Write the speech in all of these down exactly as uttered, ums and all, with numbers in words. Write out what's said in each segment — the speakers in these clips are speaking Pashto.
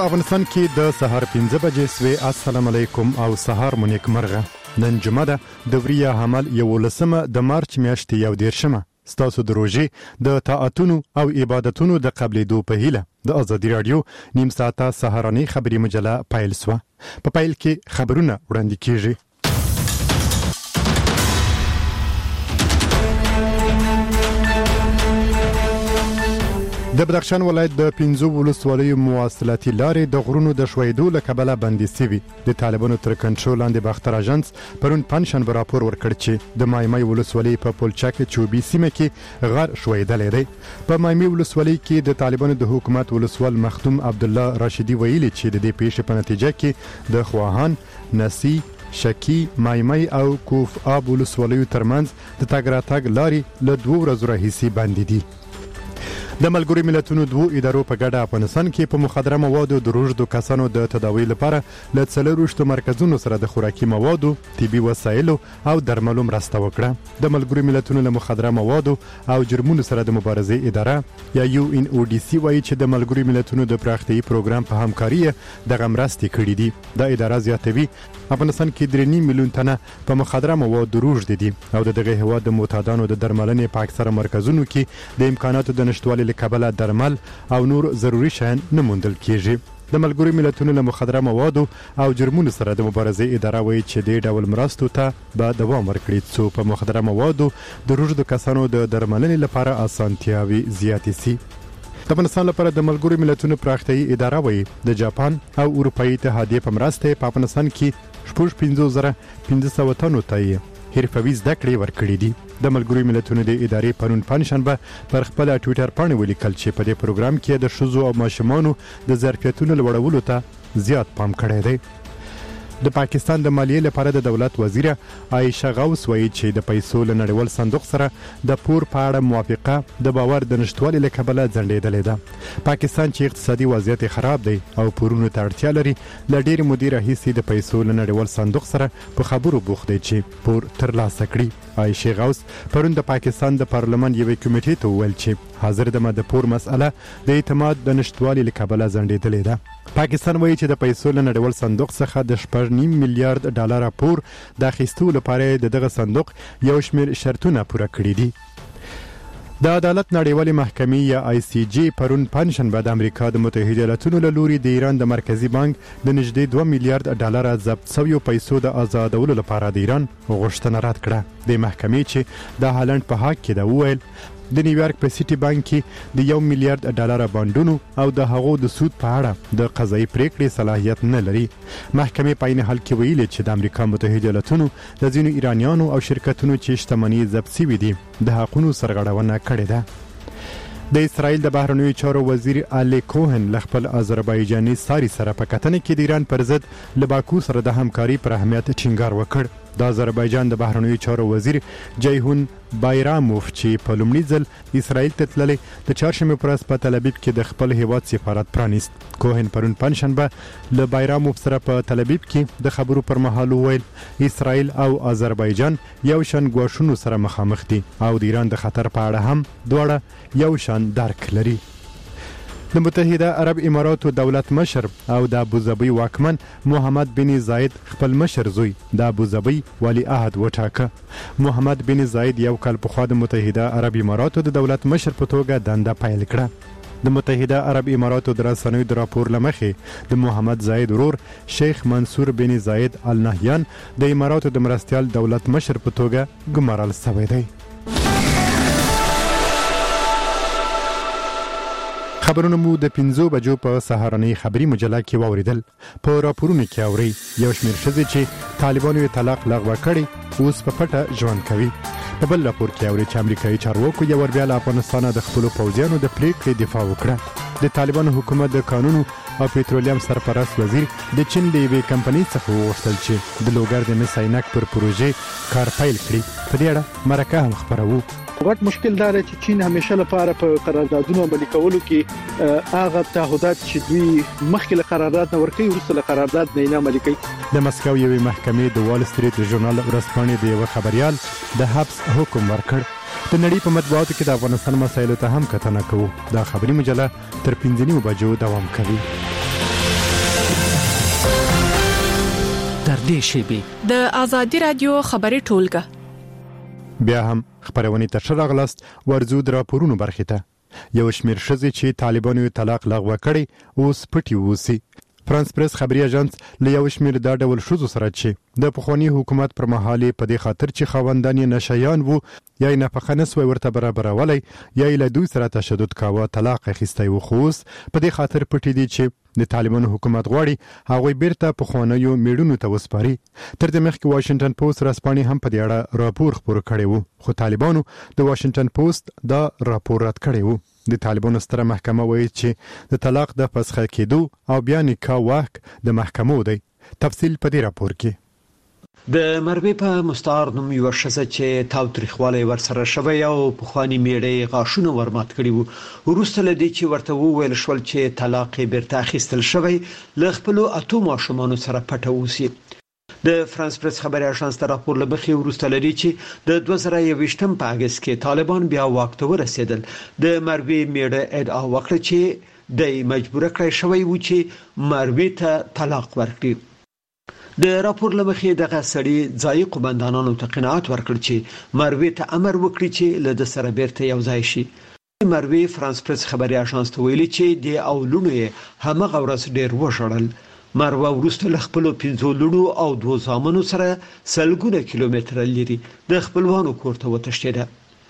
افغانستان کې د سهار پنځه بجې سوې. السلام علیکم او سهار مو نیک مرغه. نن جمعه ده د وریه حمل یولسمه د مارچ میاشتې یو دیرشمه. ستاسو د روژې د طاعتونو او عبادتونو د قبلېدو په هیله د ازادي راډیو نیم ساعته سهارنۍ خبري مجله پیل سوه. په پیل کې خبرونه وړاندې کیږي. د بدخشان ولایت د پنځو ولسوالیو مواصلاتي لارې د غرونو د ښویېدو له کبله بندې سوي. د طالبانو تر کنټرول لاندې باختر اژانس پرون پنجشنبه راپور ورکړ چې د مایمای ولسوالۍ په پلچک چوبي سیمه کې غر ښویېدلی دی. په مایمای ولسوالۍ کې د طالبانو د حکومت ولسوال مخدوم عبدالله راشدي ویلي چې د دې پیښې په نتیجه کې د خواهان، نسی، شکی، مایمای او کوف آب ولسوالیو ترمنځ د تګ راتګ لارې له دوو ورځو راهیسې بندې دي. د ملګرو ملتونو دوو ادارو په ګډه افغانستان کې په مخدره موادو د روږدو کسانو د تداوی لپاره له څلورویشتو مرکزونو سره د خوراکي موادو، طبي وسایلو او درملو مرسته وکړه. د ملګرو ملتونو له مخدره موادو او جرمونو سره د مبارزې اداره یا یو ان او ډي سي وایي چې د ملګرو ملتونو د پراختیايي پروګرام په همکاري دغه مرستې کړې دي. دا اداره زیاتوي افغانستان کې درې نیم میلیون تنه په مخدره موادو روږدي دي او د دغه هیواد د معتادانو د درملنې په اکثره مرکزونو کې د امکاناتو د نشتوالي له کبله درمل او نور ضروري شیان نه موندل کیږي. د ملګرو ملتونو له مخدره موادو او جرمونو سره د مبارزې اداره وایي چې دې ډول مرستو ته به دوام ورکړي څو په مخدره موادو د روږدو کسانو د درملنې لپاره اسانتیاوي زیاتې سي. د افغانستان لپاره د ملګرو ملتونو پراختیايي اداره وایي د جاپان او اروپایي اتحادیې په مرسته په افغانستان کې شپږ پنځوس زره پنځه سوه تنو ته یې حرفوي زده کړې ورکړې دي. د ملګرو ملتونو د ادارې پرون پنجشنبه پر خپله ټویټر پاڼې ولیکل چې په دې پروګرام کې د ښځو او ماشومانو د ظرفیتونو لوړولو ته زیات پام کړی دی. د پاکستان د مالیې لپاره د دولت وزیره عایشه غوث وایي چې د پیسو له نړیوال صندوق سره د پور په اړه موافقه د باور د نشتوالي له کبله ځنډېدلې ده. پاکستان چې اقتصادي وضعیت خراب دی او پورونو ته اړتیا لري له ډېرې مودې راهیسې د پیسو له نړیوال صندوق سره په خبرو بوخت دی چې پور ترلاسه کړي. عایشه غوث پرون د پاکستان د پارلمان یوې کمیټې ته وویل چې حاضر دمه د پور مسئله د اعتماد د نشتوالي له کبله ځنډېدلې ده. پاکستان وایي چې د پیسو له نړیوال صندوق څخه د شپږ نیم میلیارډ ډالره پور د اخیستو لپاره د دغه صندوق یو شمېر شرطونه پوره کړي دي. د عدالت نړیوالې محکمې یا آی سی جی پرون پنجشنبه د امریکا د متحده ایالاتونو له لوري د ایران د مرکزي بانک د نږدې دوه میلیارډ ډالره ضبط شویو پیسو د آزادولو لپاره د ایران غوښتنه رد کړه. د محکمې چې د هالند په حق کې ده وویل د نیویارک په سیټي بانک کې د یو میلیارډ ډالره بانډونو او د هغو د سود په اړه د قضایي پریکړې صلاحیت نه لري. محکمې په عین حال کې ویلي چې د امریکا متحده ایالاتونو د ځینو ایرانیانو او شرکتونو چې شتمنۍ ضبط شوي دي د حقونو سرغړونه کړې ده. د اسرائیل د بهرنیو چارو وزیر الی کوهن له خپل آذربایجاني ساري سره په کتنه کې د ایران پر ضد له باکو سره د همکاري پر اهمیت ټینګار وکړ. د آذربایجان د بهرنیو چارو وزیر جیهون بایراموف چې په لومړي ځل اسرائیل ته تللی د چهارشنبې په ورځ په تل ابیب کې د خپل هیواد سفارت پرانیست. کوهن پرون پنجشنبه له بایراموف سره په تل ابیب کې د خبرو پر مهال وویل اسرائیل او آذربایجان یو شان ګواښونو سره مخامخ دي او د ایران د خطر په اړه هم دواړه یو شان درک لري. د متحده عرب اماراتو دولت مشر او د ابوظبي واکمن محمد بن زاید خپل مشر زوی د ابوظبي ولی عهد وټاکه. محمد بن زاید یو کال پخوا د متحده عرب اماراتو د دولت مشر په توګه دنده پیل کړه. د متحده عرب اماراتو د رسنیو د راپور له مخې د محمد زاید ورور شیخ منصور بن زاید ال نهیان د اماراتو د مرستیال دولت مشر په توګه ګمارل شوی دی. خبرونه مو د پنځو بجو په سهارنۍ خبري مجله کې واوریدل. په راپورونو کې اوري یو شمېر ښځې چې طالبانو یې طلاق لغوه کړی اوس په پټه ژوند کوي. په بل راپور کې اوري چې امریکایي چارواکو یو ور بیا له افغانستانه د خپلو پوځیانو د پریکړې دفاع وکړه. د طالبانو حکومت د قانونو او پېټرولیم سرپرست وزیر د چین د یوې کمپنۍ څخه وغوښتل چې د لوګر د مس عینک پر پروژې کار پیل کړي. په دې اړه مرکه هم خپروو. غټ مشکل دا دی چې چین همیشه لپاره په قراردادونو عملي کولو کې هغه تعهدات چې دوی مخکې له قرارداد نه ورکوي وروسته له قرارداد نه یې عملي کوي. د مسکو یوې محکمې د وال سټریټ ژورنال ورځپاڼې د یوه خبریال د حبس حکم ورکړ. د نړۍ په مطبوعاتو کې د افغانستان مسایلو ته هم کتنه کوو. دا خبري مجله تر پنځه نیمو بجو دوام کوي. تر دې شیبې د آزادي رادیو خبري ټولګه بیا هم خبرونه ته شراغلاست ورزو د راپورونو برخه ته یو شمیر شزې چې طالبانو طلاق لغوه کړي اوس پټي ووسی فرانس پریس خبري اژانس له یو شمیر دا ډول شوزو سره چې د پخوانی حکومت پر مهال په دې خاطر چې خاوندان نشایان وو یا نه فخنس وي ورته برابرولای یا له دوی سره تشدد کاوه طلاق اخیستی وو خوس په دې خاطر پټي دي چې د طالبانو حکومت غواړي هغه بیرته پخوانیو میډونو ته وسپاري تر دې مخکې واشنگټن پوسټ رسپانې هم په دې اړه راپور خبر کړی وو خو طالبانو د واشنگټن پوسټ دا راپور رد کړی وو د طالبانو ستره محکمه وایي چې د طلاق د فسخه کېدو او بیا نکاح واک د محکمو دی تفصیل په دې راپور کې د مروي په مستعار نوم یو شخص چې تاوتریخواله ورسره شوی او په خواني میړې غاښونه ورمات کړی وو وروسته لدی چې ورته وویل شول چې طلاق بیرته اخیستل شوی ل خپل اتو ماشومان سره پټه وسی د فرانس پریس خبري اژانس ته راپور لبخي وروسته لري چې د دوه زره یوویشتم په اگست کې طالبان بیا واک ته ورسېدل د مروي میړه ادعا وکړه چې د مجبور کړی شوی و چې مروي ته طلاق ورکړي د راپور لمخې دغه سړي ځای قومندانانو ته قناعت ورکړ چې مروي ته امر وکړي چې له د سره بیرته یو ځای شي مروي فرانس پریس خبري اژانس ته ویلي چې د اولونو همغه ورځ ډیر وشړل مروه وروسته له خپل پنځو لړو او دوه زامنو سره سلګونه کیلومتر لري د خپلوانو کور ته وتښتیده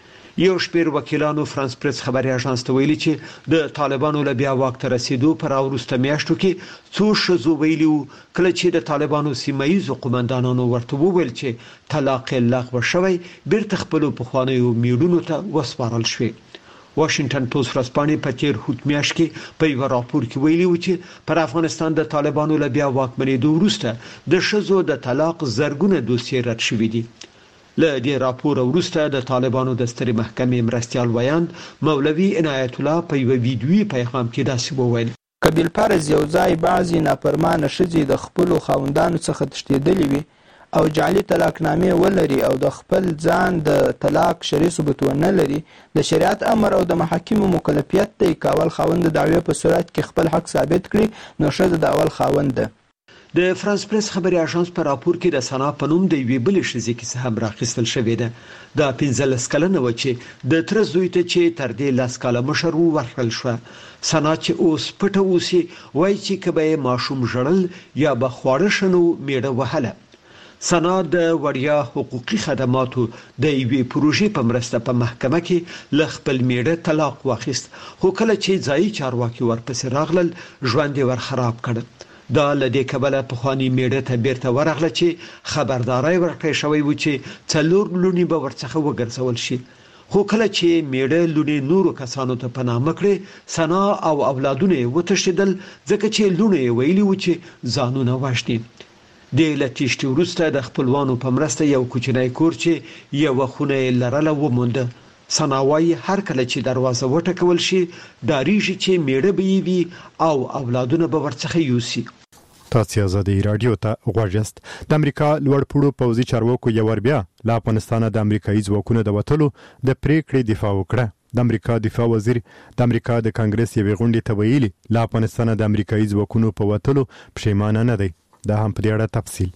یو شپیر وکیلانو فرانس پریس خبري اژانس ته ویلي چې د طالبانو له بیا واک ته رسیدو پر وروسته میاشتو کې څو شذو ویلو کله چې د طالبانو سیمایي قومندانانو ورته وویل چې طلاق لغوه شوی بیرته خپل پخوانیو میډونو ته وسپارل شوی واشنگټن پوسټ ورځپاڼې په تیر هوت میاشت کې په یو راپور کې ویلي و چې پر افغانستان د طالبانو له بیا واکمنېدو وروسته د شذو د طلاق زرګونه دوسیې رد شوې دي له دې راپور وروسته د طالبانو د سترې محکمې مرستيال ویاند مولوي عنایت الله په یو ویډیوي پیغام کې داسې وویل کبیل پارز یو ځای بعضی نافرمانه شذې د خپل خوندانو څخه تښتېدلې وي او جعلي طلاقنامې ولري او د خپل ځان د طلاق شرعي ثبوت ونه لري د شریعت امر او د محاکمو مکلفیت دی کول خاوند د دعوی په صورت کې خپل حق ثابت کړي نو ښځه د اول خاوند ده د فرانس پریس خبري اژانس په راپور کې د سنا په نوم د یوې بلې ښځې کیسه هم راخیستل شوې ده د پنځلس کلنه و چې د تر زوی ته چې تر دې لاس کاله مشر ورکړل شو سنا چې اوس پټه اوسي وایي چې کبه ماشوم جړل یا به خواړه شنو میړه وهله سنا د وړیا حقوقي خدماتو د ایوي پروژې په مرسته په محکمه کې ل خپل میړه طلاق واخیست خو کله چې ځای چارواکي ورپسې راغلل ژوند یې ور خراب کړ دا لدې کبله په خواني میړه ته بیرته ورغله چې خبرداري ورکړې شوی و چې څلور لونی به ورڅخه وګرځول شي خو کله چې میړه لونی نورو کسانو ته پناه مکړي سنا او اولادونه وتښتیدل ځکه چې لونی ویلي و چې ځانونه واشتي د لټیشتي وروسته د خپلوانو په مرسته یو کوچنی کور چې یو خونه لرله ومونده سناوي هر کله چې دروازه وټکول شي داریږي چې میړه به وي او اولادونه به ورڅخه یوسي تاسو آزادي رادیو ته غواړئ د امریکا لوړ پوړو پوځي چارواکو یو ور بیا له افغانستان د امریکایي ځواکونو د وټلو د پریکړې دفاع وکړه د امریکا دفاع وزیر د امریکا د کانګرس یوې غونډې ته ویلي له افغانستان د امریکایي ځواکونو په وټلو پښیمانه نه دی دا هم په دې اړه تفصیل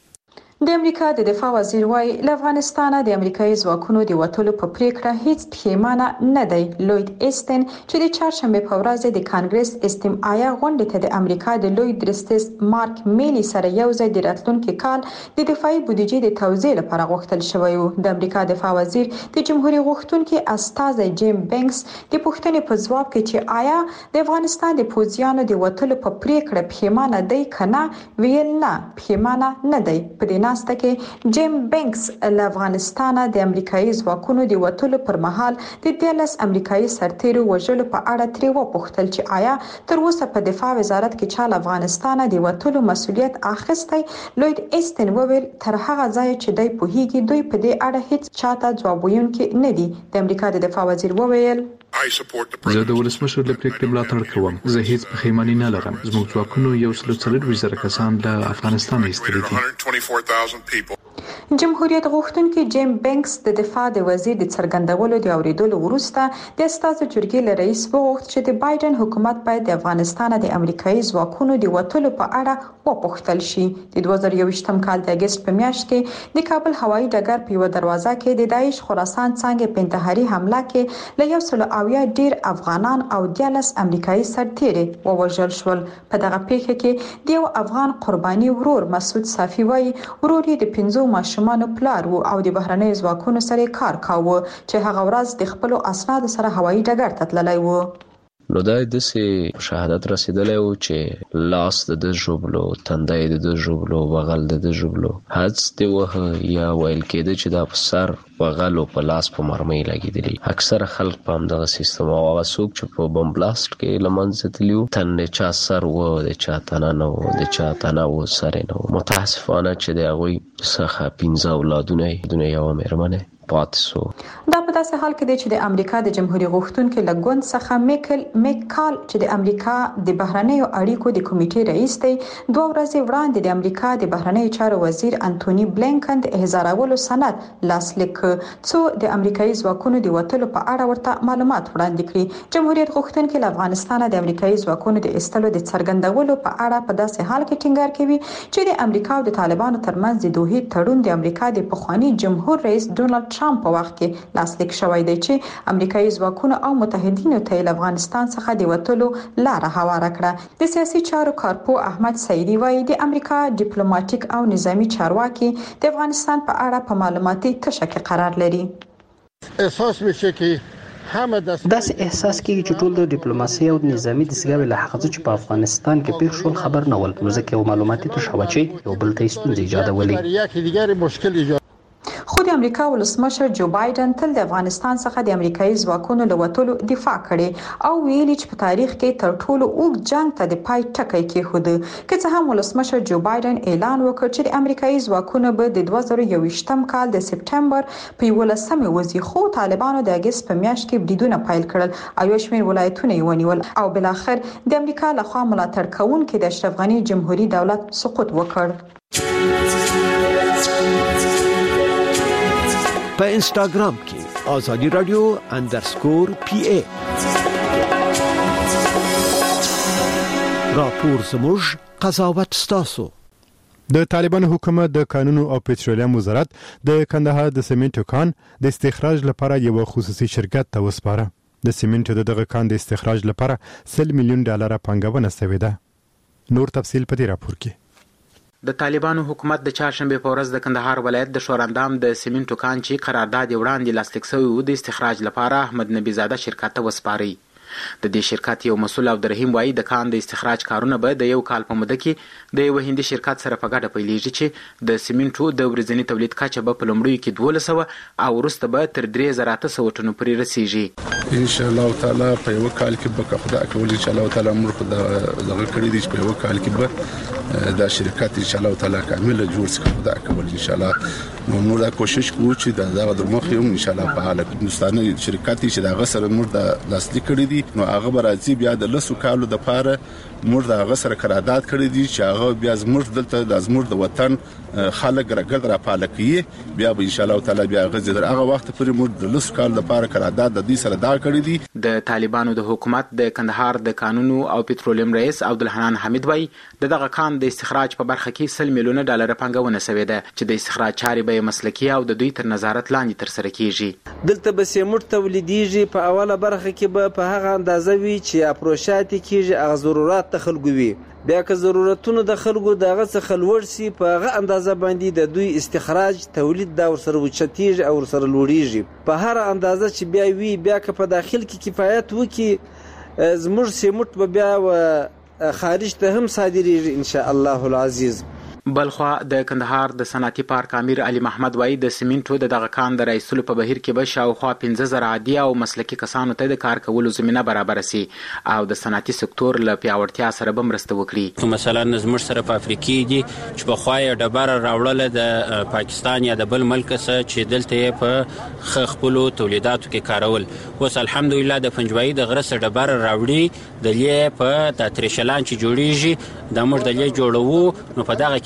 د امریکا د دفاع وزیر وايي له افغانستان د امریکایي ځواکونو د وټلو په پریکړه هیڅ پښیمانه نه دی لوید ایستن چې د چهارشنبه په ورځ د کانګرس استماعي غونډې ته د امریکا د لوی درستس مارک میلی سره یو ځای د راتلونکي کال د دفاعي بودیجې د توزیع لپاره غوښتل شوی و د امریکا دفاع وزیر د جمهوریت غوښتونکو استاذ جیم بنکس د پوښتنې په ځواب کې چې آیا د افغانستان د پوځیانو د وټلو په پریکړه پښیمانه دی کنه ویل نه پښیمانه نه دی په دې ناسته کې جیم بنکس له افغانستان د امریکایي ځواکونو د وټلو پر مهال د دیالس امریکایي سرتیرو وژلو په اړه تری وپوښتل چې آیا تر اوسه په دفاع وزارت کې چا له افغانستان د وټلو مسؤلیت اخیستی لوید ایستن وویل تر هغه ځای چې دوی په هیګي دوی په دې اړه هیڅ چاته ځواب ویونکي نه دي د امریکا د دفاع وزیر وویل زه د ولسمشر د پریکړې ملاتړ کوم زه هیڅ پښیماني نه لرم زموږ ځواکونو یو سل څلور زره کسان له افغانستان ایستلي دي جمهوریت غوښتونکي جیم بینکس د دفاع د وزیر د څرګندولو د اوریدلو وروسته د استازو جرګې له رئیس وغوښت چې د بایدن حکومت باید د افغانستان د امریکایي ځواکونو د وټلو په اړه وپوښتل شي. د دوه زره یوویشتم کال د اگست په میاشت کې د کابل هوایي ډګر په یو دروازه کې د داعش خراسان څنګه په انتحاري حمله کې له یو سل اویا ډیر افغانان او دیالس امریکایي سرتیري ووژل شول. په دغه پیښه کې د یو افغان قرباني ورور مسعود صافي وایي ورور یې د پنځو ماشومانو پلار وو او د بهرنۍ ځواکونو سره کار کاوه چې هغه ورځ د خپل اسنادو سره هوایي ډګر ته تللی و. نو دا د سه شهادت رسیدلې و چې لاس د ژوبلو تندای د ژوبلو بغل د ژوبلو حدس دی وه یا ویل کېده چې دا په سر بغل او په لاس په مرمۍ لګیدلی. اکثر خلک په همدغه سیستم او هغه څوک چې په بم بلاست کې لمنځه تللیو تن چا سر و د چا تنه نه و د چا تنه و سر نه و. متاسفانه چې د هغوی څخه پنځه اولادونه دنیا یو مېرمنه پاتسو. دا په داسې حال کې دی چې د امریکا د جمهوریت غوښتونکو لګوند څخه میکل میکال چې د امریکا د بهرنیو اړیکو د کمیټې رئیس دی دوه ورځې وړاندې د امریکا د بهرنیو چارو وزیر انټونی بلینکن د احضارولو سند لاسلیک څو د امریکایي ځواکونو د وټلو په اړه ورته معلومات وړاندې کړي. جمهوریت غوښتونکو له افغانستان د امریکایي ځواکونو د ایستلو د څرګندولو په اړه په داسې حال کې ټینګار کوي چې د امریکا او د طالبانو ترمنځ د دوه تړون د امریکا د پخوانی جمهور رئیس ډونالد ټرمپ په وخت کې لاسلیک شوی دی چې امریکایي ځواکونو او متحدینو ته له افغانستان څخه د وټلو لار هواره کړه. د سیاسي چارو کارپو احمد سعیدی وایي د امریکا ډیپلوماټیک او نظامی چارواکي د افغانستان په اړه په معلوماتي تشه کې قرار لري. احساس میشه که داسې احساس کیږي چې ټول د ډیپلوماسي او نظامی دستګاوې له هغه چې په افغانستان کې پیښ شول خبر نه ول. نو ځکه یو معلوماتي تشه وه چې یو بل ته ستونزې ایجادولې. خو د امریکا ولسمشر جو بایدن تل د افغانستان څخه د امریکایي ځواکونو له وټلو دفاع کړي او ویلي چې په تاریخ کې تر ټولو اوږد جنگ ته د پای ټکی کېښود. که څه هم ولسمشر جو بایدن اعلان وکړ چې د امریکایي ځواکونو به د دوه زره یوویشتم کال د سپټمبر په یولسمه وځي، خو طالبانو د اگست په میاشت کې بریدونه پیل کړل او یو شمېر ولایتونه یې ونیول او بل اخر د امریکا لخوا ملاتړ کوونکي د اشرف غني جمهوریت دولت سقوط وکړ. په انستګرام کې آزادی رادیو اندرسکور پی ای راپور زموږ قضاوت ستاسو. د طالبانو حکومت د قانون او پېټرولیم وزارت د کندهار د سیمنټو کان د استخراج لپاره یو خصوصي شرکت ته وسپاره. د سیمنټو د دغه کان د استخراج لپاره سل میلیون ډالر پانګونه شوې ده. نور تفصیل په دې راپور کې. د طالبانو حکومت د چهارشنبه په ورځ د کندهار ولایت د شوراندام د سیمنټو کان چې قرارداد وړاندې لاسلیک شوی و د استخراج لپاره احمد نبی زاده شرکت ته وسپاري. د دې شرکت یو مسؤل عبد الرحیم وایي د کان د استخراج کارونه به د یو کال په موده کې د یو هندي شرکت سره په ګډه پیلېږي چې د سیمنټو د ورځني تولید کچه به په لومړیو کې دولس سوه او وروسته به تر درې زره اته سوه ټنو پورې رسیږي. ان شاء الله تعالی په یو کال کې به خدای کول ان شاء الله تعالی موږ خدای دغه کړی دي چې په یو کال کې به دا شرکت ان شاء الله تعالی کامل جوړ شي. خدای کول ان شاء الله موږ دا کوشش کوو چې دا دغه د مخ یو ان شاء الله په حاله هندستاني شرکت چې دا غسر موږ د لاسلیک کړی دي نو هغه راځي بیا د لسو کالو د پاره موږ د هغه سره قرارداد کړی دي چې هغه بیا زموږ دلته د زموږ د وطن خلک راګرد را پالکي بیا به ان شاء الله تعالی بیا غزه در هغه وخت پورې موږ د لسو کال د پاره قرارداد د دې سره دا کړی دي. د طالبانو د حکومت د کندهار د قانون او پېټرولیم رئیس عبدالحنان حمید وایي دغه کان د استخراج په برخه کې سل میلیون ډالر پانګونه شوې ده چې د استخراج چارې به مسلکي او د دوی تر نظارت لاندې تر سره کیږي. دلته به سیمټ تولیدیږي په اوله برخه کې به په هغه اندازه وي چې اپروشات کیږي هغه ضرورت ته خلکو وي، بیا که ضرورتونه د خلکو دغه څخه لوړ سي په هغه اندازه باندې د دوی استخراج تولید دا ورسره وچتیږي او ورسره لوړیږي په هر اندازه چې بیا وي. بیا که په داخل کې کفایت وکړي زموږ سیمټ به بیا خارج ته هم صادریږي ان شاء الله العزیز. بلخوا د کندهار د صنعتي پارک امیر علي محمد وایي د سیمنټو د دغه کان د رئیسلو په بهیر کې به شاوخوا پنځه زره عادي او مسلکي کسانو ته د کار کولو زمینه برابر سي او د صنعتي سکتور له پیاوړتیا سره به مرسته وکړي. مثلا زموږ سره په افریقي دي چې په خوا یې ډبره راوړله د پاکستان یا د بل ملک څخه چې دلته یې په خپلو تولیداتو کې کارول. اوس الحمدلله د پنجوایي د غره څخه ډبره راوړي د لې په د تریشلان چې جوړیږي د موږ د لې جوړوو نو په دغه کې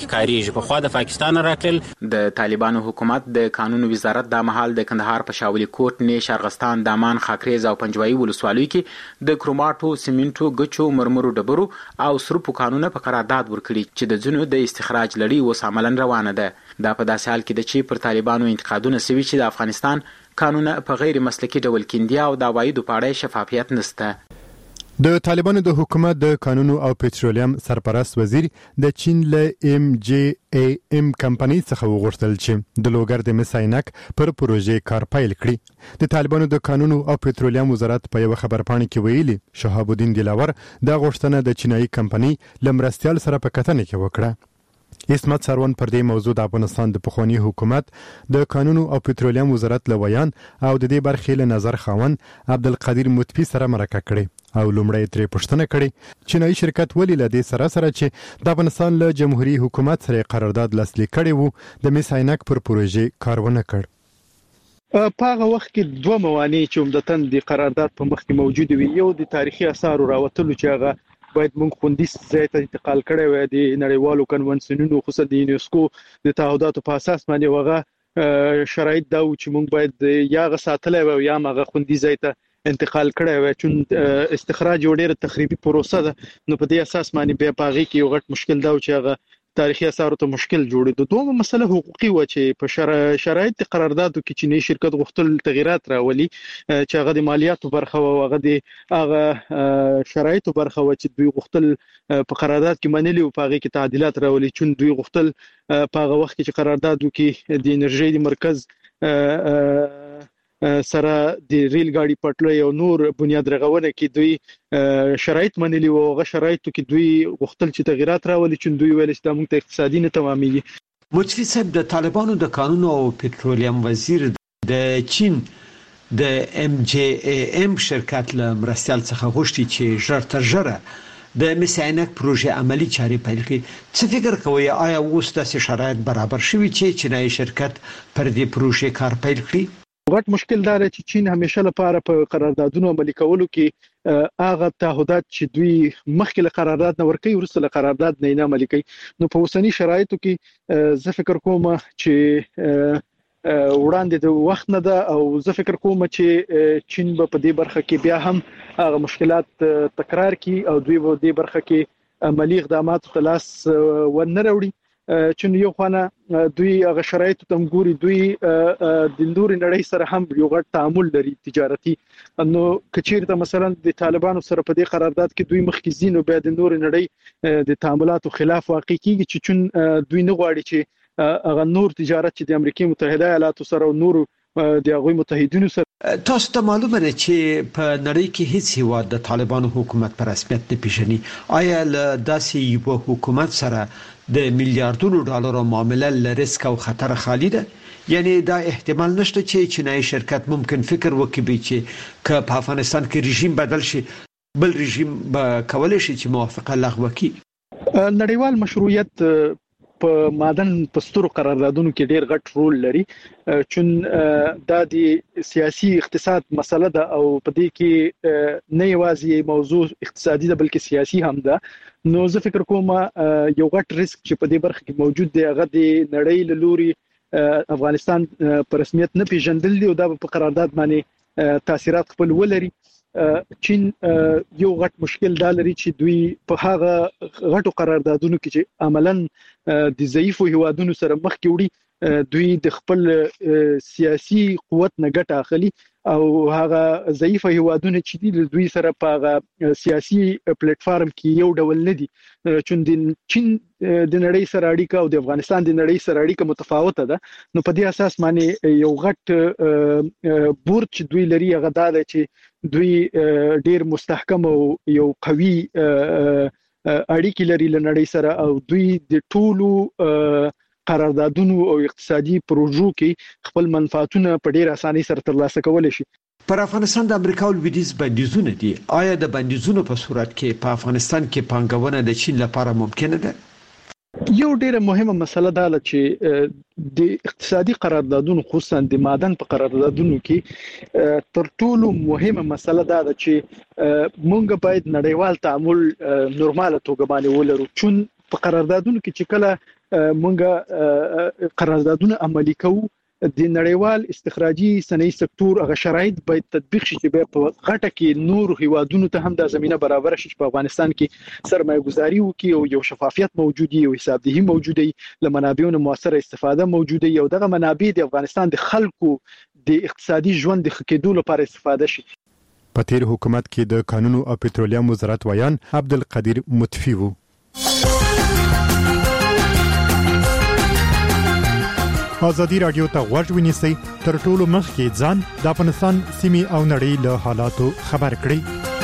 کاریږي. په خوا د پاکستان راکل د طالبانو حکومت د قانون وزارت د مهال د کندهار په شاولي کوټ نیش ارغستان دامان خاکریز او پنجوایي ولسوالیو کې د کروماټو سیمنټو ګچو مرمرو ډبرو او سرپو قانونه په قرارداد ورکړي چې د ځینو د استخراج لړۍ اوس عملاً روانه ده. دا په داسې حال کې ده چې پر طالبانو انتقادونه سوي چې د افغانستان قانونه په غیر مسلکي ډول کیندي او د عوایدو په اړه شفافیت نشته. د طالبانو د حکومت د قانون او پېټرولیم سرپرست وزیر د چین له ام جی ای ام کمپنۍ څخه وغوښتل چې د لوګر د مساینک پر پروژې کار پیل کړي. د طالبانو د قانون او پېټرولیم وزارت په یو خبرپاڼه کې ویلي شهاب الدین دلاور د غوښتنه د چینایي کمپنۍ لمرستیال سره په کتنه کې وکړه. اسمت سروان پر دې موضوع د افغانستان د پخوانی حکومت د قانون او پېټرولیم وزارت لویان او د دې برخې له نظر خاوند عبدالقدیر مطفی سره مرکه کړې او لومړی ترې پوښتنه کړې چینایي شرکت ولې له دې سره سره چې د افغانستان له جمهوریت حکومت سره قرارداد لاسلیک کړی وو د مساینک پر پروژې کار ونه کړ. په هغه وخت کې دوه موانع چې عمدتاً د قرارداد په مخ کې موجود وي، یو د تاریخي آثارو راوتلو چې هغه باید موږ خوندي ځای ته انتقال کړی وای د نړیوالو کنونسیونونو خصوصا د یونیسکو د تعهداتو په اساس باندې وغه شرایط دا و چې موږ باید یا غ ساتلای وای یا هغه خوندي ځای ته انتقال کړی وای چې استخراج یو ډېر تخریبي پروسه ده. نو په دې اساس باندې بیا پاغي کې یو غټ مشکل دا و چې هغه تاریخي آثارو ته مشکل جوړېدو. دومره مسله حقوقي و چې په شرایط قراردادو کې چینی شرکت غوښتل تغیرات راولي چې هغه د مالیاتو برخه او هغه د هغه شرایطو برخه و چې دوی غوښتل په قرارداد کې منلي او په هغه کې تعدیلات راولي چې دوی غوښتل په هغه وخت کې چې قراردادو کې د انرژي د مرکز سره د ریل ګاډي پټلۍ او نور بنیاد رغونه کې دوی شرایط منلي او هغه شرایطو کې دوی غوښتل چې تغیرات راولي چې دوی ویل چې د موږ ته اقتصادي نه تمامېږي. مطفی صاحب د طالبانو د قانون او پېټرولیم وزیر د چین د ام جی ای ام شرکت له مرستیال څخه غوښتي چې ژر تر ژره د مساینک پروژې عملی چارې پیل کړي. څه فکر کوئ آیا اوس داسې شرایط برابر شوي چې چینایي شرکت پر دې پروژې کار پیل کړي؟ غټ مشکل دا چې چین همیشه لپاره په قراردادونو عملي کولو کې هغه تعهدات چې دوی مخکې له قرارداد نه ورکوي وروسته له قرارداد نه نه عملي کوي. نو په اوسنی شرایطو کې زه فکر کوم چې وړاندې د وخت نه ده او زه فکر کوم چې چین په دې برخه کې بیا هم هغه مشکلات تکرار کوي او دوی په دې برخه کې عملی اقدامات تلاس ونه راوړي چې یو خانه دوی هغه شرایط تم ګوري دوی د نور نړۍ سره هم یو غټ تعامل لري تجارتي. نو کچیرته مثلا د طالبانو سره په دې قرارداد کې دوی مخکې زینو بیا د نور نړۍ د تعاملاتو خلاف واقع کیږي چې چون دوی نه غواړي چې هغه نور تجارت چې د امریکای متحده ایالاتو سره او نور د هغوی متحدینو سره. تاسو ته معلومه ده چې په نړۍ کې هیڅ هیواد د طالبانو حکومت پر رسمیت نه پیژني. آیا له داسې یو حکومت سره د میلیارډونو ډالرو معامله له ریسک او خطر خالی ده؟ یعنی دا احتمال نشته چې چینایي شرکت ممکن فکر وکړي چې که په افغانستان کې رژیم بدل شي بل رژیم به کولای شي چې موافقه لغوه کړي؟ نړیوال مشروعیت په معدن پسترو قراردادونو کې ډیر غټ رول لري چون دا د سیاسي اقتصاد مسله ده او په دې کې نه یوازې موضوع اقتصادي ده بلکې سیاسي هم ده. نو زه فکر کوم یو غټ ریسک چې په دې برخه کې موجود دی هغه د نړۍ له لوري افغانستان په رسمیت نه پیژندل دي او دا په قرارداد باندې تاثیرات خپل ولري. چین یو غټ مشکل دا لري چې دوی په هغه غټو قراردادونو کې چې عملاً د ضعیفو هیوادونو سره مخ کې وړي دوی د خپل سیاسي قوت نه ګټه اخلي او هغه ضعیف هیوادونه چې دي دوی سره په هغه سیاسي پلیټ فارم کې یو ډول نه دي چې د چین د نړۍ سره اړیکه او د افغانستان د نړۍ سره اړیکه متفاوته ده. نو په دې اساس باندې یو غټ بورچ دوی لري هغه دا چې دوی ډیر مستحکم او یو قوي اړیکې لري له نړۍ سره او دوی د ټولو قراردادونو او اقتصادي پروژو کې خپل منفعتونه په ډیر اسانۍ سره ترلاسه کولای شي. پر افغانستان د امریکا او لویدیځ بندیزونه دي. آیا د بندیزونو په صورت کې په افغانستان کې پانګونه د چین لپاره ممکنه ده؟ یو ډیره مهمه مسله ده چې د اقتصادي قراردادونو خصوصا د معدن په قراردادونو کې تر ټولو مهمه مسله ده چې مونږ باید نړیوال تعامل نورماله توګه باندې ولرو چون په قراردادونو کې چې کله مونږه قراردادونه عملي کوو د نړیوال استخراجي صنایع سکتور هغه شرایط باید تطبیق شي چې په غټه کې نور هیوادونو ته هم د زمينه برابر شي په افغانستان کې سرمایه گذاري وکړي او یو شفافیت موجود وي او حسابدهي موجود وي لمنابعونو موثره استفاده موجود وي او دغه منابع د افغانستان د خلکو د اقتصادي ژوند د خکېدو لپاره استفاده شي. په تیر حکومت کې د قانون او پټرولیم وزارت ویان عبدالقدیر مطفی وو. ازادي رادیو ته غوږ ونیسئ تر ټولو مخکې ځان د افغانستان سیمې او نړۍ له حالاتو خبر کړئ.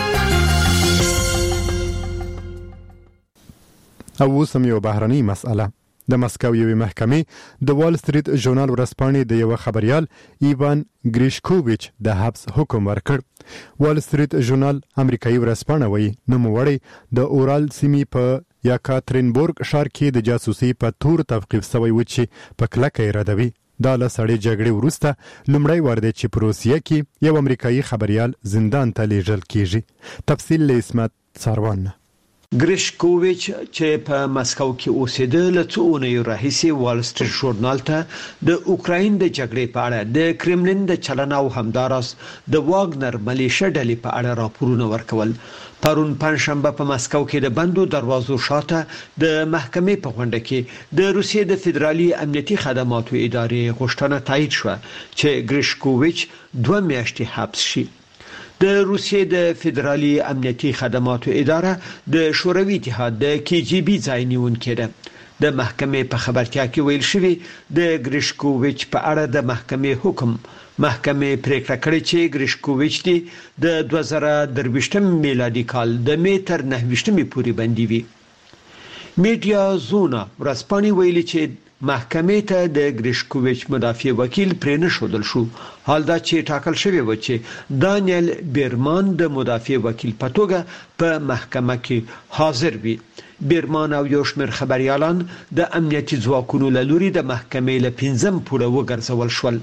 او اوس هم یو بهرنۍ مسأله. د مسکو یوې محکمې د وال سټریټ ژورنال ورځپاڼې د یو خبريال ایوان ګریشکوویچ د حبس حکم ورکړ. وال سټریټ ژورنال امریکایي ورځپاڼه وایي نوموړی د اورال سیمې په یا کاترینبورګ ښار کې د جاسوسي په تور توقیف شوی و چې په کلکه ردوي. دا له سړې جګړې وروسته لومړی وار دی چې په روسیه کې یو امریکایي خبريال زندان ته لیږل کیږي. تفصیل له اسمت ساروان. ګریشکوویچ چې په مسکو کې اوسېده له څو اونیو راهیسې وال سټریټ ژورنال ته د اوکراین د جګړې په اړه د کرملین د چلن او همداراز د واګنر ملیشه ډلې په اړه راپورونه ورکول. پرون پنځشنبه په مسکو کې د بندو دروازو شاته د محکمې په غونډه کې د روسیې د فدرالي امنیتي خدماتو ادارې غوښتنه تایید شوه چې ګریشکوویچ دوه میاشتې حبس شي. د روسیې د فدرالي امنیتي خدماتو اداره د شوروي اتحاد د کی جی بی ځای نیونکې ده. د محکمې په خبرتیا کې ویل شوی د ګریشکوویچ په اړه د محکمې حکم محکمې پریکړه کړې چې ګریشکوویچ دی د دوه زره درویشتم میلادي کال د مې تر نهه ویشتمې پورې بندي وي. میډیا زونا ورځپاڼې ویلي چې محکمې ته د ګریشکوویچ مدافع وکیل پرې نه ښودل شو. حال دا چې ټاکل شوی و چې دانیل بیرمان د مدافع وکیل په توګه په محکمه کې حاضر وي. بیرمان او یو شمېر خبريالان د امنیتي ځواکونو له لوري د محکمې له پنځم پوړه وګرځول شول.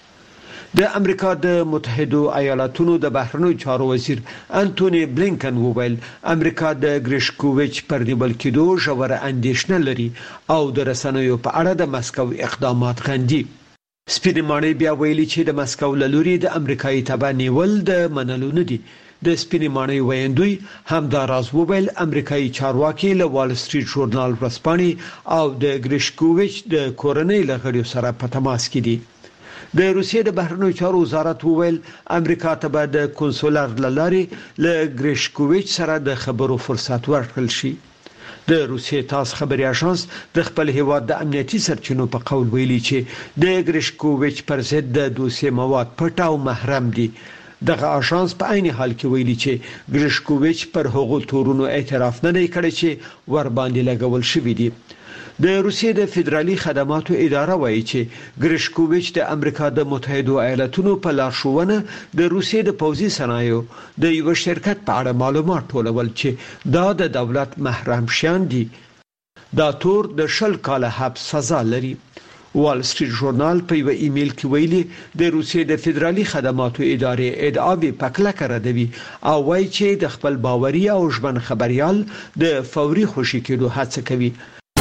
د امریکا د متحده ایالاتونو د بهرنیو چارو وزیر انټونی بلینکن وویل امریکا د ګریشکوویچ پر نیول کېدو ژوره اندېښنه لري او د رسنیو په اړه د مسکو اقدامات غندي. سپینمانې بیا ویلي چې د مسکو له لوري د امریکایي تبع نیول د منلو نه دي. د سپینمانې ویندوی همدا راز وویل امریکایي چارواکي له وال سټریټ ژورنال ورځپاڼې او د ګریشکوویچ د کورنۍ له غړیو سره په تماس کې دي. د روسیې د بهرنیو چارو وزارت وویل امریکا ته به د کنسولر لارې له ګریشکوویچ سره د خبرو فرصت ورکړل شي. د روسیې تاس خبري اژانس د خپل هیواد د امنیتي سرچینو په قول ویلي چې د ګریشکوویچ پر ضد د دوسیې مواد پټ او محرم دي. دغه اژانس په عین حال کې ویلي چې ګریشکوویچ پر هغو تورونو اعتراف نه دی کړی چې ور باندې لګول شوی دي. د روسیې د فدرالي خدماتو اداره وایي چې ګریشکوویچ د امریکا د متحده ایالاتونو په لارښوونه د روسیې د پوځي صنایعو د یو شرکت په اړه معلومات ټولول چې دا د دولت محرم شیان دي. دا تور د شل کاله حبس سزا لري. وال سټریټ ژورنال په یو ایمیل کې ویلي د روسیې د فدرالي خدماتو ادارې ادعاوې په کلکه ردوي او وایي چې د خپل باوري او ژمن خبريال د فوري خوشي کېدو هڅه کوي.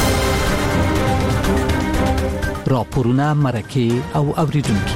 راپورونه مرکه او اوریدونکو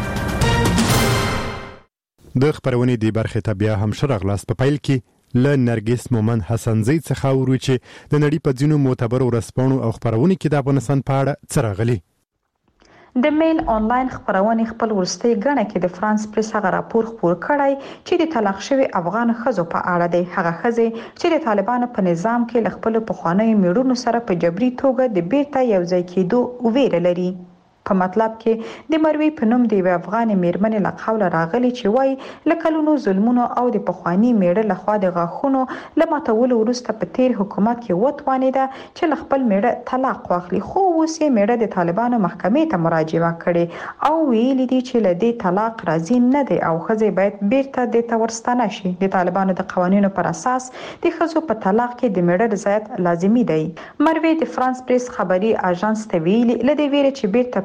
د خبرونې دی برخه ته بیا هم شرغلاس په پیل کې ل نرګس مومن حسنزی څخه ورو چې د نړۍ په ځینو معتبر ورسپانو او خبرونې کې د افغانستان په اړه څرغلي. د میل آنلاین خبرونه خپل ورستي غنه کې د فرانس پریس هغه راپور خپور کړی چې د طلاق شوی افغان خزو په اړه دی. هغه خزه چې د طالبانو په نظام کې ل خپل پخوانی میړونو سره په جبري توګه د بیرته یو ځای کېدو ویره لري. په مطلب کې د مروي په نوم دی افغان میرمن له قوله راغلی چې وای لکلونو ظلمونو او د پخوانی میړه له خوا د غاخونو لماتول ورسته په تیر حکومت کې وټوانیده چې خپل میړه طلاق واخلي. خو اوس یې میړه د طالبانو محکمې ته مراجعه کړې او ویلي دي چې لدی طلاق راځي نه دی او خزه باید بیرته د تورستانه شي. د طالبانو د قوانینو پر اساس د خزو په طلاق کې د میړه رضایت لازمي دی. مروي د فرانس پریس خبري اژانس ته ویلي لدی ویره چې بیرته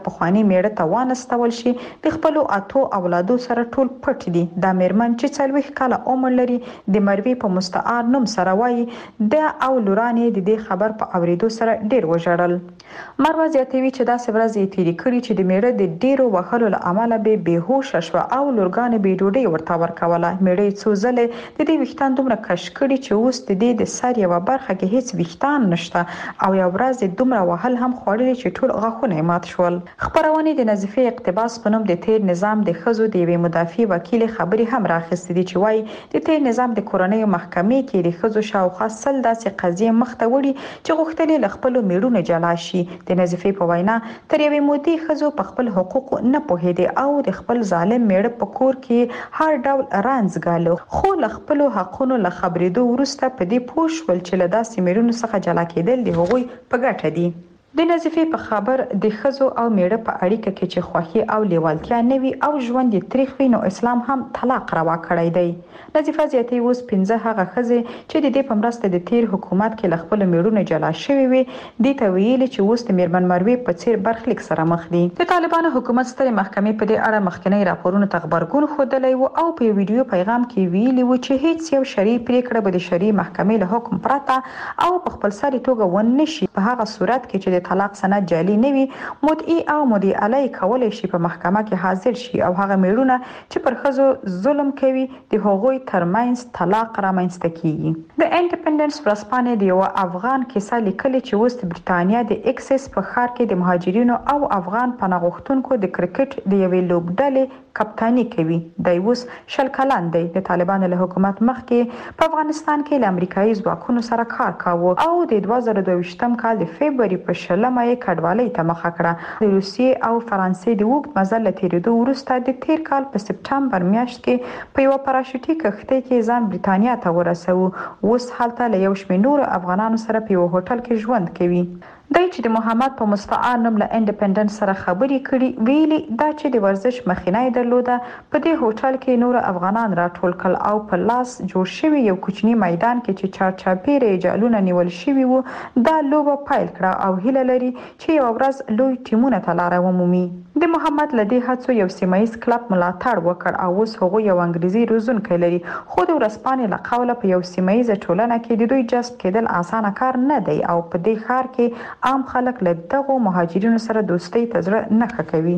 پخوانی میړه ته وانستول شي د خپل اتو اولادو سره ټول پټ دي. دا میرمن چې څلوېښت کاله عمر لري د مروې په مستعار نوم سره وایي د او لورانې د دې خبر په اوریدو سره ډیر وژړل. مروه زیاتوي چې دا سورز یې تیری کړی چې د میړه د ډیرو وهلو له امله به بهوش شوه او لورګانې به ډوډۍ ورته ورکوله. میړه څو ځله د دې ویښتان دومره کش کړي چې اوس د دې د سر یوه برخه کې هیڅ ویښتان نشته او یو ورځ دومره وهل هم خوړلي چې ټول غاښونه مات شول. خپرونې د نظیفه اقتباس په نوم د تیر نظام د ښځو د یوې مدافع وکیل خبرې هم راخیستې دي چې وایي د تیر نظام د کورنیو محکمې کې د ښځو شاوخوا سل داسې قضیې مخته وړي چې غوښتل له خپلو میړونو جلا شي. د نظیفه په وینا تر یوې مودې ښځو په خپل حقوقو نه پوهېدې او د خپل ظالم میړه په کور کې هر ډول رانځ ګالو، خو له خپلو حقونو له خبرېدو وروسته په دې پوه شول چې له داسې میړونو څخه جلا کېدل د هغوی په ګټه دي. د نظیفه په خبر د ښځو او میړه په اړیکه کې چې خوښي او لیوالتیا نه وي او ژوند یې تریخ وي نو اسلام هم طلاق روا کړی دی. نظیفه زیاتوي اوس پنځه هغه ښځې چې د دې په مرسته د تیر حکومت کې له خپلو میړونو جلا شوي وي دې ته ویلي چې اوس د میرمن مروې په څیر برخلیک سره مخ دي. د طالبانو حکومت سترې محکمې په دې اړه مخکنی راپورونو ته غبرګون ښودلی و او په یو ویډیو پیغام کې ویلي و چې هیڅ یو شرعي پریکړه به د شرعي محکمې له حکم پرته او په خپلسري توګه ونه شي په هغه صورت کې چې د طلاق سند جعلي نه وي. مدعي او مدعي علیه کولی شي په محکمه کې حاضر شي او هغه میړونه چې پر ښځو ظلم کوي د هغوی ترمنځ طلاق رامنځته کیږي. د انډیپندنس ورځپاڼې د یوه افغان کیسه لیکلې چې اوس د برټانیا د اکسس په ښار کې د مهاجرینو او افغان پناه غوښتونکو د کرکټ د یوې لوبډلې کپتاني کوي. دی اوس شل کلن دی. د طالبانو له حکومت مخکې په افغانستان کې له امریکایي ځواکونو سره کار کاوه او د دوه زره دوه ویشتم کال د فبروري په شلمه یې کډوالۍ ته مخه کړه. د روسیې او فرانسې د اوږد مزل له تېرېدو وروسته د تیر کال په سپټمبر میاشت کې په یوه پراشوټي کښتۍ کې ځان برټانیا ته ورسوه. اوس هلته له یو شمېر نورو افغانانو سره په یوه هوټل کې ژوند کوي. دی چې د محمد په مستعار نوم له انډیپندنس سره خبرې کړي ویلي دا چې د ورزش مخینه درلوده په دې هوټل کې نور افغانان راټول کړل او په لاس جوړ شوی یو کوچنی میدان کې چې چارچاپیره جالونه نیول شوی وو دا لوبه پیل کړه او هیله لري چې یو ورځ لوی ټیمونه ته لاره ومومي. د محمد له دې هڅو یو سیمایي کلب ملاتړ وکړ او اوس هغوی یو انګریزي روزونکی لري خو د ورځپاڼې له قوله په یو سیمایي ټولنه کې د دوی جذب کېدل اسانه کار نه دی او په دې ښار کې عام خلک له دغو مهاجرینو سره دوستۍ ته زړه نه ښه کوي.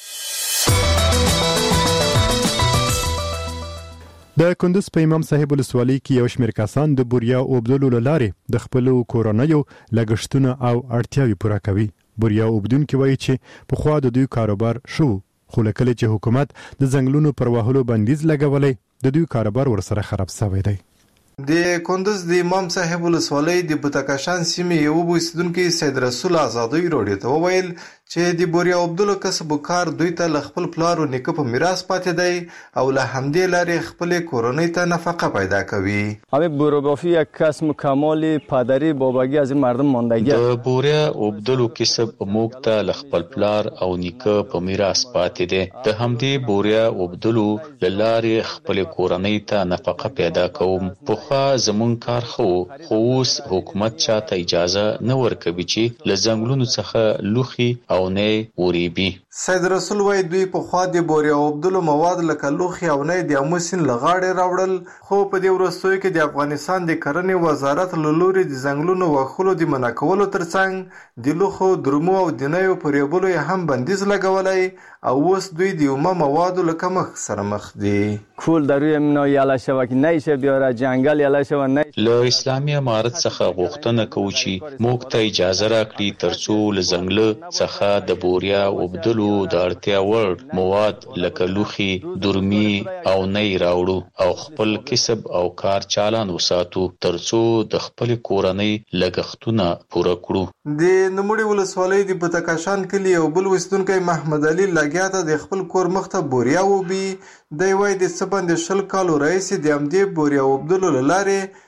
د کندوز په امام صاحب ولسوالۍ کې یو شمېر کسان د بوریا اوبدلو له لارې د خپلو کورنیو لګښتونه او اړتیاوې پوره کوي. بوریا اوبدونکي وایي چې پخوا د دوی کاروبار شو خو له کله چې حکومت د ځنګلونو پر وهلو بندیز لګولی د دوی کاروبار ورسره خراب شوی دی. د کندوز د امام صاحب ولسوالۍ د بوتکاشان سیمې یو اوسیدونکي سید رسول آزادۍ راډیو ته وویل چې د بوریا اوبدلو کسب و کار دوی ته له خپل پلار و نیکه په میراث پاتې دی او له همدې لارې خپلې کورنۍ ته نفقه پیدا کوي. همین بوروبافی یک کسب کمال پدری بابگی از این مردم ماندگی. د بوریا اوبدلو کسب موږ ته له خپل پلار او نیکه په میراث پاتې دی. د همدې بوریا اوبدلو له لارې خپلې کورنۍ ته نفقه پیدا کوم. پخوا زمون کار خو خو اوس حکومت چاته اجازه نه ورکوي چې له ځنګلونو څخه لوخي او نه وریبي. سید رسول وای دوی په خوا د بوریا اوبدلو مواد لکه لوخي او نه د اموسین لغاړې راوړل خو په دې وروستیو کې د افغانستان د کرنې وزارت له لوري د ځنګلونو وښلو د منع کولو ترڅنګ د لوخو درمو او د نیو په ریبلو یې هم بندیز لګولی او اوس دوی د اومه موادو له کمښت سره مخ دي. کول در روی منا یاله شوه که نیشه بیاره جنگل یاله شوه نیشه. له اسلامي امارت څخه غوښتنه کوو چې موږ ته اجازه راکړي ترڅو له ځنګله څخه د بوریا اوبدلو د اړتیا وړ مواد لکه لوخي درمي او نی راوړو او خپل کسب او کار چالان وساتو ترڅو د خپل کورنۍ لګښتونه پوره کړو. د نوموړي ولسوالۍ د بوتکاشان کلي یو بل اوسیدونکی محمد علي لګیا ته د خپل کور مخ ته بوریا وبي. دی وایي د څه باندې شل کالو راهیسې د همدې بوریا اوبدلو له لارې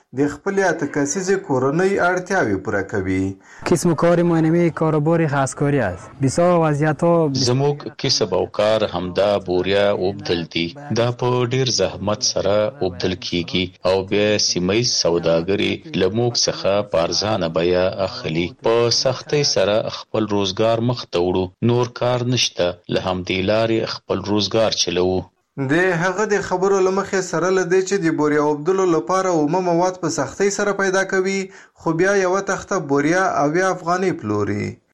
د خپل اتکاسیز کورنۍ اړتیاوې پوره کوي. کسب کار ما کاروبار خاصکاری است. بسیار وضعیت‌ها زموږ کسب او کار همدا بوریا وبدل دي. دا په ډیر زحمت سره وبدل کیږي او بیا سیمایي سوداګري لموږ څخه پارزانه بیا اخلي. په سختۍ سره خپل روزګار مخ ته وړو. نور کار نشته، له همدې لارې خپل روزګار چلوو. د هغه د خبرو لمخې سره لدی چې د بوریا وبدلو لپاره اومه مواد په سختۍ سره پیدا کوي، خو بیا یو تخته بوریا اویا افغاني پلوري.